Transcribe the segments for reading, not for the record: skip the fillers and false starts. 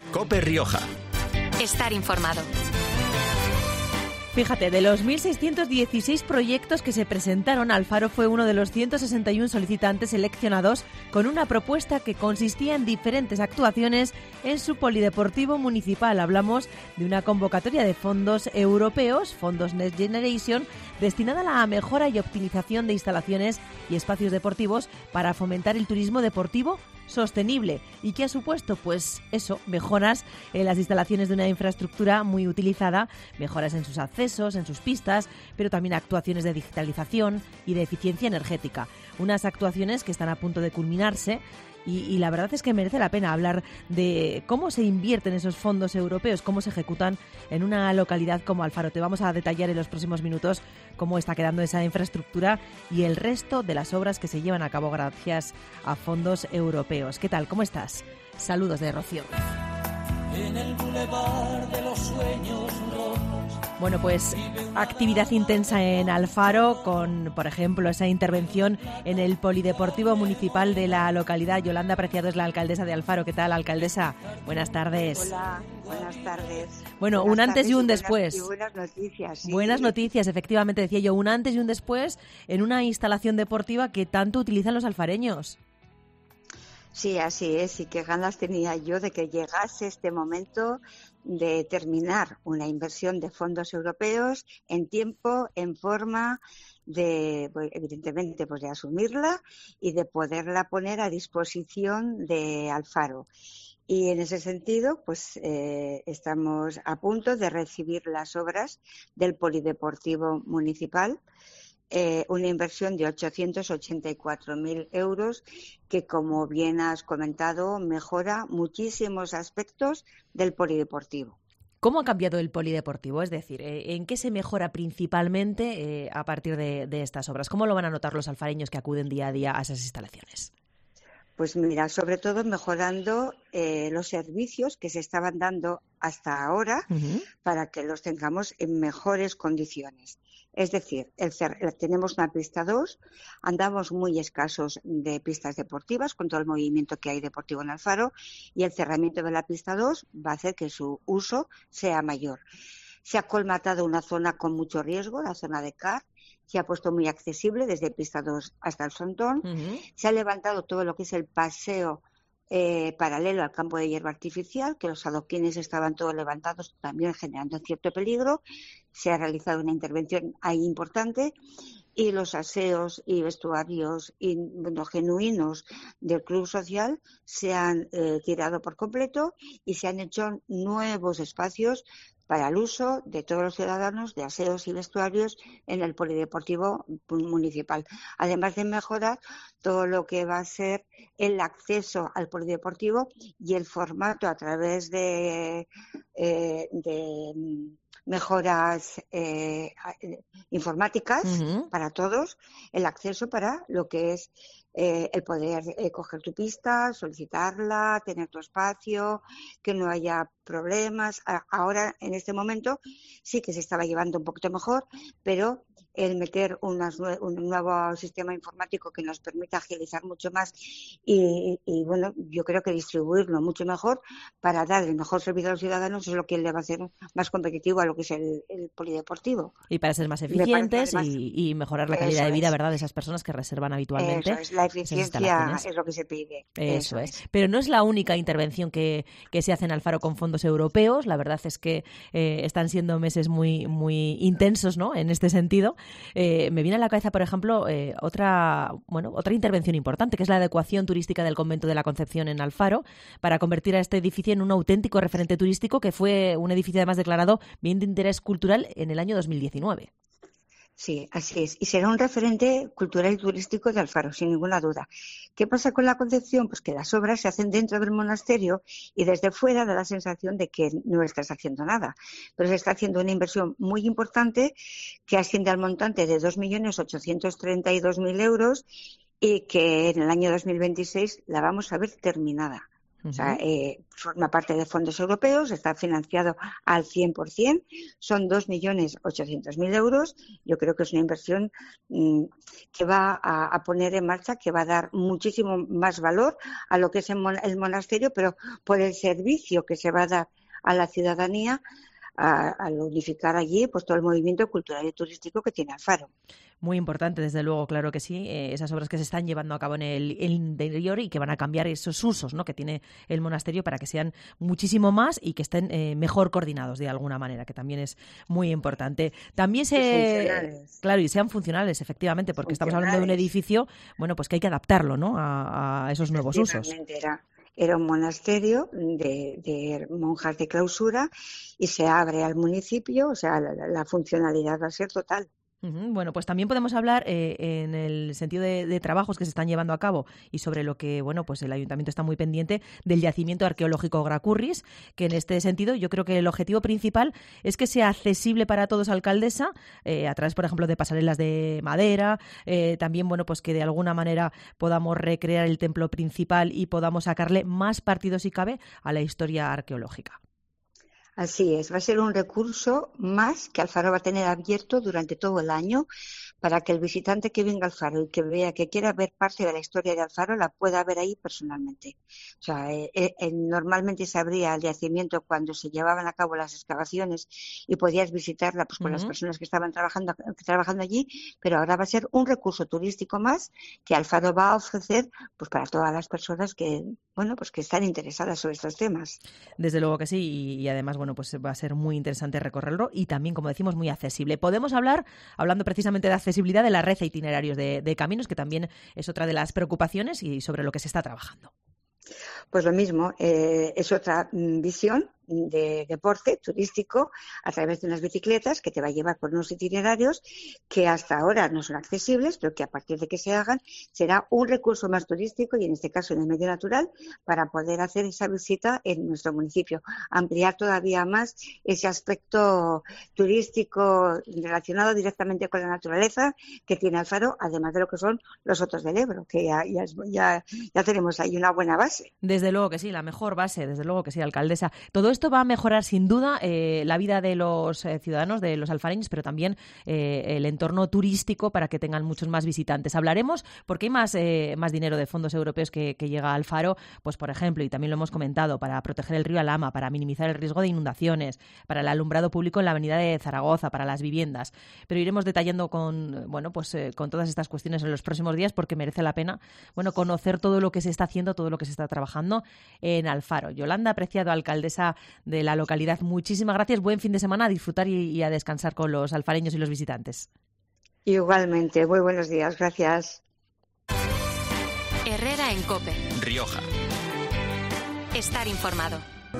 COPE Rioja. Estar informado. Fíjate, de los 1.616 proyectos que se presentaron, Alfaro fue uno de los 161 solicitantes seleccionados con una propuesta que consistía en diferentes actuaciones en su polideportivo municipal. Hablamos de una convocatoria de fondos europeos, fondos Next Generation, destinada a la mejora y optimización de instalaciones y espacios deportivos para fomentar el turismo deportivo sostenible y que ha supuesto, pues eso, mejoras en las instalaciones de una infraestructura muy utilizada, mejoras en sus accesos, en sus pistas, pero también actuaciones de digitalización y de eficiencia energética. Unas actuaciones que están a punto de culminarse y la verdad es que merece la pena hablar de cómo se invierten esos fondos europeos, cómo se ejecutan en una localidad como Alfaro. Te vamos a detallar en los próximos minutos cómo está quedando esa infraestructura y el resto de las obras que se llevan a cabo gracias a fondos europeos. ¿Qué tal? ¿Cómo estás? Saludos de Rocío. En el bulevar de los sueños rojos. Bueno, pues actividad intensa en Alfaro con, por ejemplo, esa intervención en el polideportivo municipal de la localidad. Yolanda Preciado es la alcaldesa de Alfaro. ¿Qué tal, alcaldesa? Buenas tardes. Hola, buenas tardes. Bueno, buenas un antes y un después. Y buenas noticias. Sí. Buenas noticias, efectivamente, decía yo, un antes y un después en una instalación deportiva que tanto utilizan los alfareños. Sí, así es, y qué ganas tenía yo de que llegase este momento de terminar una inversión de fondos europeos en tiempo, en forma, de, evidentemente, pues de asumirla y de poderla poner a disposición de Alfaro. Y en ese sentido, pues estamos a punto de recibir las obras del polideportivo municipal. Una inversión de 884.000 euros que, como bien has comentado, mejora muchísimos aspectos del polideportivo. ¿Cómo ha cambiado el polideportivo? Es decir, ¿en qué se mejora principalmente a partir de estas obras? ¿Cómo lo van a notar los alfareños que acuden día a día a esas instalaciones? Pues mira, sobre todo mejorando los servicios que se estaban dando hasta ahora para que los tengamos en mejores condiciones. Es decir, tenemos una pista 2, andamos muy escasos de pistas deportivas con todo el movimiento que hay deportivo en Alfaro y el cerramiento de la pista 2 va a hacer que su uso sea mayor. Se ha colmatado una zona con mucho riesgo, la zona de CAR, se ha puesto muy accesible desde pista 2 hasta el frontón. Se ha levantado todo lo que es el paseo paralelo al campo de hierba artificial, que los adoquines estaban todos levantados, también generando cierto peligro. Se ha realizado una intervención ahí importante y los aseos y vestuarios genuinos del club social se han tirado por completo y se han hecho nuevos espacios para el uso de todos los ciudadanos de aseos y vestuarios en el polideportivo municipal. Además de mejorar todo lo que va a ser el acceso al polideportivo y el formato a través de mejoras informáticas para todos, el acceso para lo que es el poder coger tu pista, solicitarla, tener tu espacio, que no haya problemas. Ahora, en este momento, sí que se estaba llevando un poquito mejor, pero el meter un nuevo sistema informático que nos permita agilizar mucho más y bueno, yo creo que distribuirlo mucho mejor para dar el mejor servicio a los ciudadanos es lo que le va a hacer más competitivo a lo que es el polideportivo. Y para ser más eficientes y mejorar la calidad de vida, ¿verdad?, de esas personas que reservan habitualmente. Eso es, la eficiencia es lo que se pide. Eso es. Pero no es la única intervención que se hace en Alfaro con fondos europeos. La verdad es que están siendo meses muy, muy intensos, ¿no?, en este sentido. Me viene a la cabeza, por ejemplo, otra intervención importante, que es la adecuación turística del Convento de la Concepción en Alfaro, para convertir a este edificio en un auténtico referente turístico, que fue un edificio además declarado bien de interés cultural en el año 2019. Sí, así es. Y será un referente cultural y turístico de Alfaro, sin ninguna duda. ¿Qué pasa con la Concepción? Pues que las obras se hacen dentro del monasterio y desde fuera da la sensación de que no estás haciendo nada. Pero se está haciendo una inversión muy importante que asciende al montante de 2.832.000 euros y que en el año 2026 la vamos a ver terminada. O sea, forma parte de fondos europeos, está financiado al 100%, son 2.800.000 euros. Yo creo que es una inversión que va a poner en marcha, que va a dar muchísimo más valor a lo que es el monasterio, pero por el servicio que se va a dar a la ciudadanía al unificar allí pues todo el movimiento cultural y turístico que tiene Alfaro. Muy importante, desde luego, claro que sí, esas obras que se están llevando a cabo en el interior y que van a cambiar esos usos, ¿no?, que tiene el monasterio para que sean muchísimo más y que estén mejor coordinados de alguna manera, que también es muy importante. También claro, y sean funcionales, efectivamente, porque estamos hablando de un edificio, bueno, pues que hay que adaptarlo, ¿no?, a esos nuevos usos. Era un monasterio de monjas de clausura y se abre al municipio, o sea, la funcionalidad va a ser total. Bueno, pues también podemos hablar en el sentido de trabajos que se están llevando a cabo y sobre lo que, bueno, pues el Ayuntamiento está muy pendiente del yacimiento arqueológico Gracurris, que en este sentido yo creo que el objetivo principal es que sea accesible para todos, alcaldesa, a través, por ejemplo, de pasarelas de madera, también, bueno, pues que de alguna manera podamos recrear el templo principal y podamos sacarle más partido, si cabe, a la historia arqueológica. Así es, va a ser un recurso más que Alfaro va a tener abierto durante todo el año para que el visitante que venga a Alfaro y que vea, que quiera ver parte de la historia de Alfaro, la pueda ver ahí personalmente. O sea, normalmente se abría el yacimiento cuando se llevaban a cabo las excavaciones y podías visitarla pues con las personas que estaban trabajando allí, pero ahora va a ser un recurso turístico más que Alfaro va a ofrecer pues para todas las personas que, bueno, pues que están interesadas sobre estos temas. Desde luego que sí, y además, bueno, pues va a ser muy interesante recorrerlo y también, como decimos, muy accesible. Podemos hablando precisamente de accesibilidad, de la red de itinerarios de caminos, que también es otra de las preocupaciones y sobre lo que se está trabajando. Pues lo mismo, es otra visión de deporte turístico a través de unas bicicletas que te va a llevar por unos itinerarios que hasta ahora no son accesibles, pero que a partir de que se hagan será un recurso más turístico y en este caso en el medio natural para poder hacer esa visita en nuestro municipio, ampliar todavía más ese aspecto turístico relacionado directamente con la naturaleza que tiene Alfaro, además de lo que son los Sotos del Ebro, que ya tenemos ahí una buena base. Desde luego que sí, la mejor base, desde luego que sí, alcaldesa. Todo esto va a mejorar sin duda la vida de los ciudadanos, de los alfareños, pero también el entorno turístico para que tengan muchos más visitantes. Hablaremos, porque hay más dinero de fondos europeos que llega a Alfaro, pues por ejemplo, y también lo hemos comentado, para proteger el río Alhama, para minimizar el riesgo de inundaciones, para el alumbrado público en la avenida de Zaragoza, para las viviendas. Pero iremos detallando con todas estas cuestiones en los próximos días porque merece la pena, bueno, conocer todo lo que se está haciendo, todo lo que se está trabajando en Alfaro. Yolanda Preciado, alcaldesa de la localidad, muchísimas gracias, buen fin de semana, a disfrutar y a descansar con los alfareños y los visitantes. Igualmente, muy buenos días, gracias. Herrera en COPE. Rioja. Estar informado.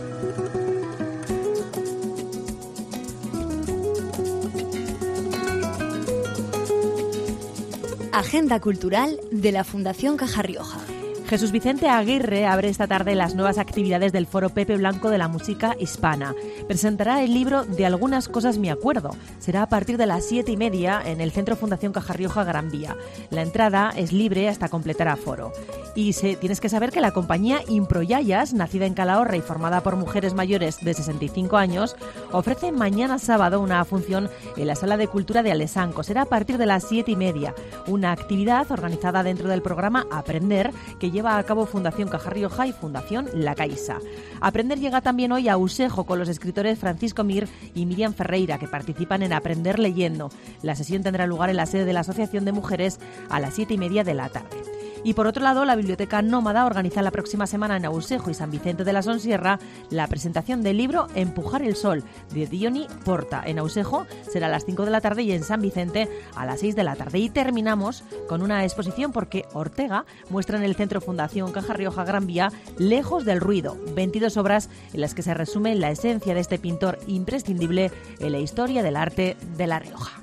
Agenda cultural de la Fundación Caja Rioja. Jesús Vicente Aguirre abre esta tarde las nuevas actividades del Foro Pepe Blanco de la música hispana. Presentará el libro De algunas cosas me acuerdo. Será a partir de las 7:30 en el Centro Fundación Caja Rioja Gran Vía. La entrada es libre hasta completar aforo. Y tienes que saber que la compañía Improyayas, nacida en Calahorra y formada por mujeres mayores de 65 años, ofrece mañana sábado una función en la Sala de Cultura de Alesanco. Será a partir de las 7:30. Una actividad organizada dentro del programa Aprender, que lleva a cabo Fundación Caja Rioja y Fundación La Caixa. Aprender llega también hoy a Usejo con los escritores Francisco Mir y Miriam Ferreira, que participan en Aprender Leyendo. La sesión tendrá lugar en la sede de la Asociación de Mujeres a las 7:30 de la tarde. Y por otro lado, la Biblioteca Nómada organiza la próxima semana en Ausejo y San Vicente de la Sonsierra la presentación del libro Empujar el Sol, de Diony Porta. En Ausejo será a las 5 de la tarde y en San Vicente a las 6 de la tarde. Y terminamos con una exposición porque Ortega muestra en el Centro Fundación Caja Rioja Gran Vía Lejos del ruido, 22 obras en las que se resume la esencia de este pintor imprescindible en la historia del arte de La Rioja.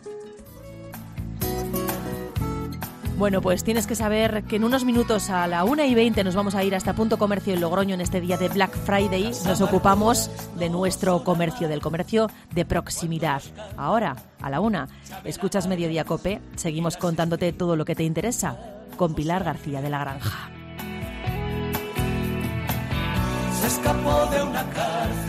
Bueno, pues tienes que saber que en unos minutos a la 1:20 nos vamos a ir hasta Punto Comercio en Logroño en este día de Black Friday. Nos ocupamos de nuestro comercio, del comercio de proximidad. Ahora, a la 1, escuchas Mediodía Cope, seguimos contándote todo lo que te interesa con Pilar García de la Granja. se escapó de una cárcel